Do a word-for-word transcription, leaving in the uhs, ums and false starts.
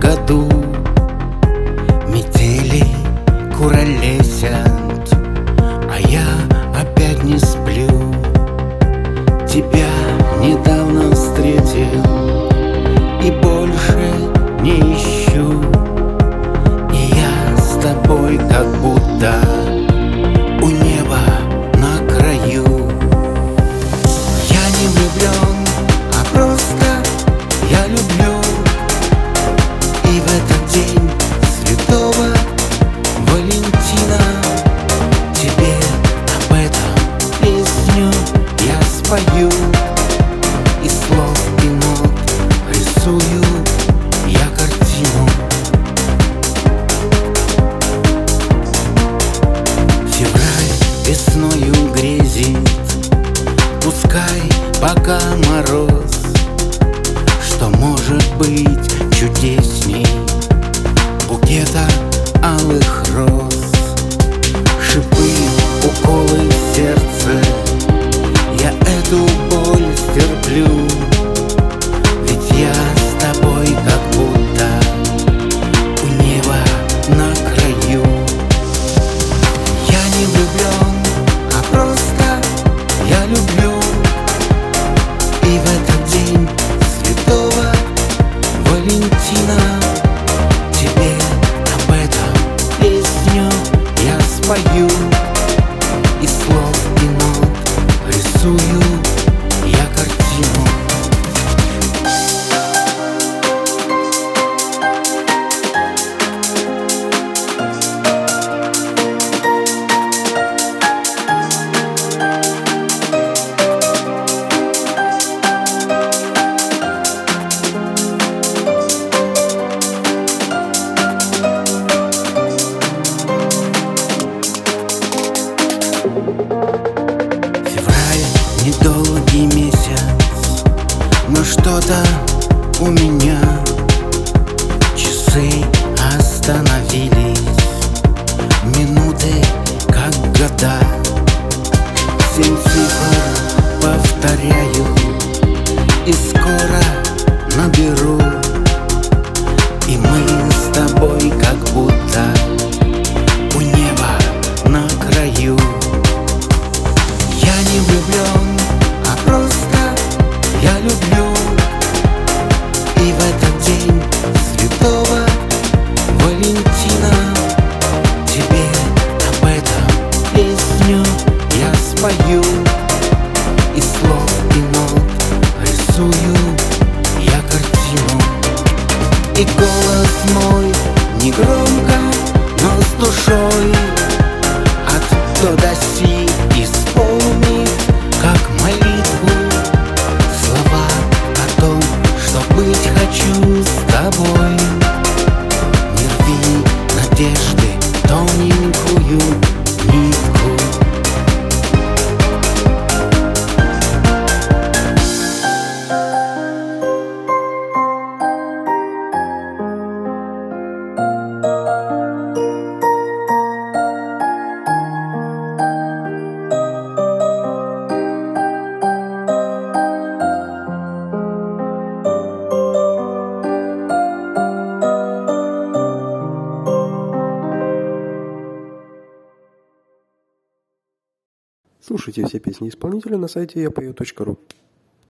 году метели куролесят, а я опять не сплю. Тебя недавно встретил и больше не ищу. И я с тобой как будто у неба на краю. Я не влюблен, а просто я люблю. И в этот день святого Валентина тебе об этом песню я спою. Из слов и нот рисую я картину. Февраль весною грезит, пускай пока мороз. Что может быть чудесней букета алых роз? Шипы, уколы в сердце, я эту боль стерплю. Ведь я с тобой как будто у неба на краю. Я не влюблен, а просто я люблю. И в этот день святого Валентина тебе об этом песню я спою. Из слов и нот рисую я картину. Февраль — недолгий месяц, но что-то у меня часы остановились, минуты как года. Семь цифр повторяю и скоро наберу. И мы с тобой как будто у неба на краю. Я не влюблен, а просто я люблю. И в этот день святого Валентина тебе об этом песню я спою. Из слов и нот рисую я картину. И голос мой не громко, но с душой от до до си исполнит, как молитву, слова о том, что быть хочу с тобой. Не рви надежды тоненькую нитку. Слушайте все песни исполнителя на сайте я пою точка ру.